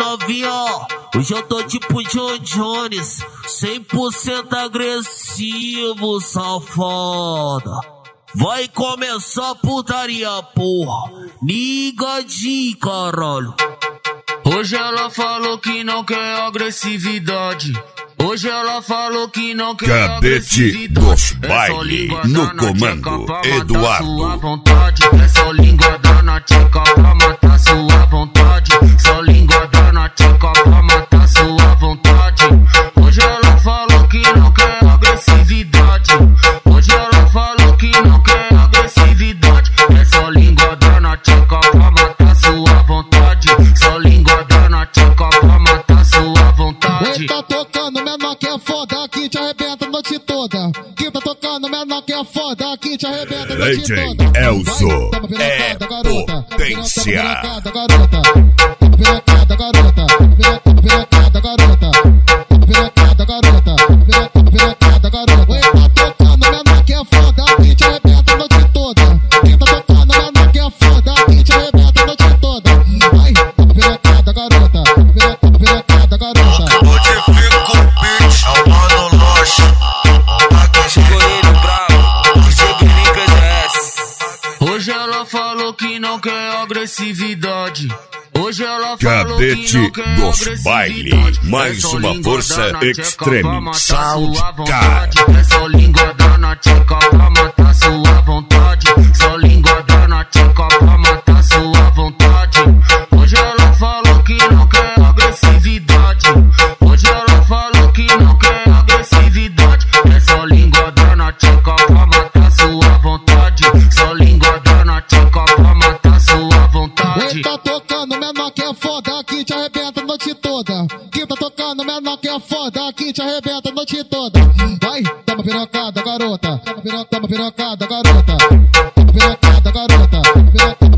novinha, hoje eu tô tipo John Jones, 100% agressivo, safada. Vai começar a putaria, porra, ligadinho, caralho. Hoje ela falou que não quer agressividade. Hoje ela falou que não quer Cadete dos Baile, no comando, Eduardo. É só linguada na tcheca pra matar sua vontade. Só linguada na tcheca pra matar sua vontade. Hoje ela falou que não quer agressividade. Hoje ela falou que não quer agressividade. É só linguada na tcheca pra matar sua vontade. Só linguada na tcheca pra matar sua vontade. Tá tocando menor que é foda, aqui te arrebenta a noite toda. Quem tá tocando menor que é foda, aqui te arrebenta a noite toda. Elzo é potência. Garota, pirocada, garota, pirocada, garota, pirocada, garota, pirocada, garota. Oi, tá tocando menor que é foda, aqui te arrebenta a noite toda. Quem tá tocando menor que é foda, aqui te arrebenta a noite toda. Ai, pirocada, garota, pirocada, garota. Modifica o beat, é o Mano Loche. Chegou ele bravo, DJ PGS. Hoje ela falou que não quer agressividade. Hoje ela falou Cadete que não quer dos Baile, agressividade. mais É só uma linguada força na tcheca extreme, pra matar Sound sua Car. vontade. É só linguada na tcheca pra matar sua vontade. Só linguada na tcheca pra matar sua vontade. Hoje ela falou que não quer agressividade. Hoje ela falou que não quer agressividade. É só linguada na tcheca pra matar sua vontade. Só linguada na tcheca pra matar sua vontade. Oi, tá tocando menor que é foda, aqui te arrebenta a noite toda. Quem tá tocando menor que é foda, aqui te arrebenta a noite toda. Vai, toma pirocada, garota, toma pirocada, garota, toma pirocada, garota, pirocada.